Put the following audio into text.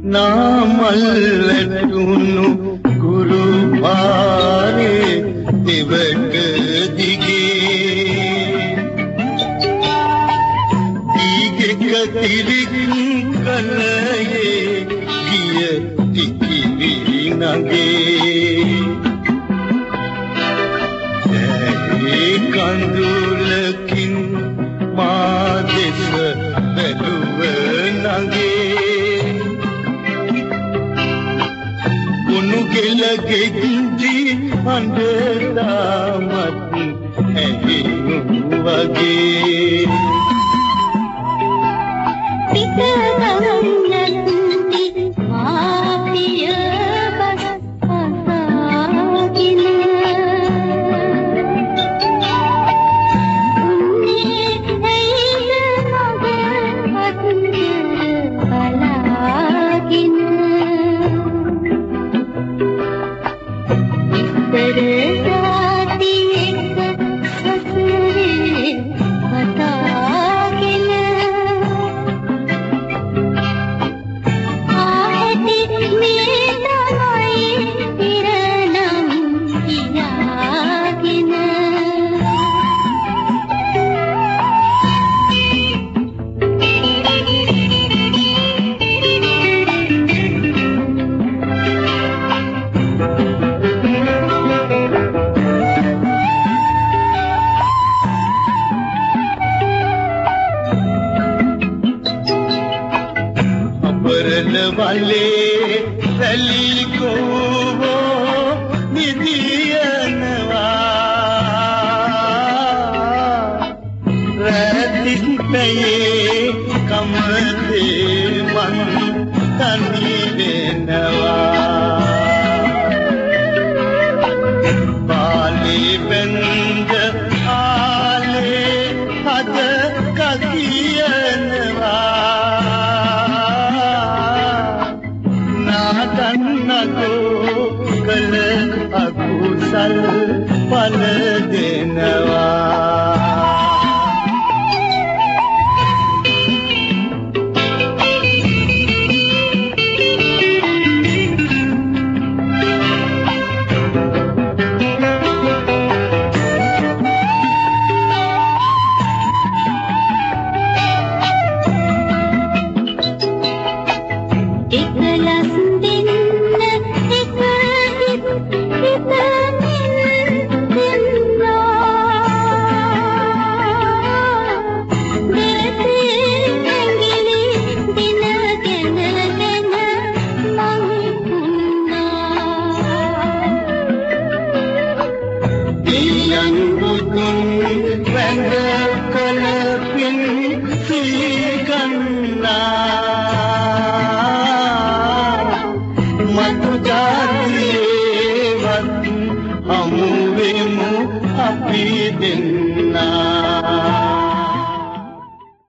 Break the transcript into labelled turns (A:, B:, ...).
A: නාමල්ලටුණු ගුරු පාරේ දෙවට දිගේ ඊගෙක තිරික් කලයේ ගිය තිකිවි නගේ ඒ කඳුලකින් මා දෙස බැලුව නගේ කුණු කෙලකෙන්දි අඬතාමත් ඇහෙනු වගේ වලේ රැලි කෝවෝ නිදියනවා රැතිපයේ කමතේ මන් තනි වෙනවා පාලේ බෙන්ද ආලේ හද කකියනවා නගෝ කල අකුසල් පල දෙනවා මතු ජාතියේවත් හමු වෙමු අපි දෙන්නා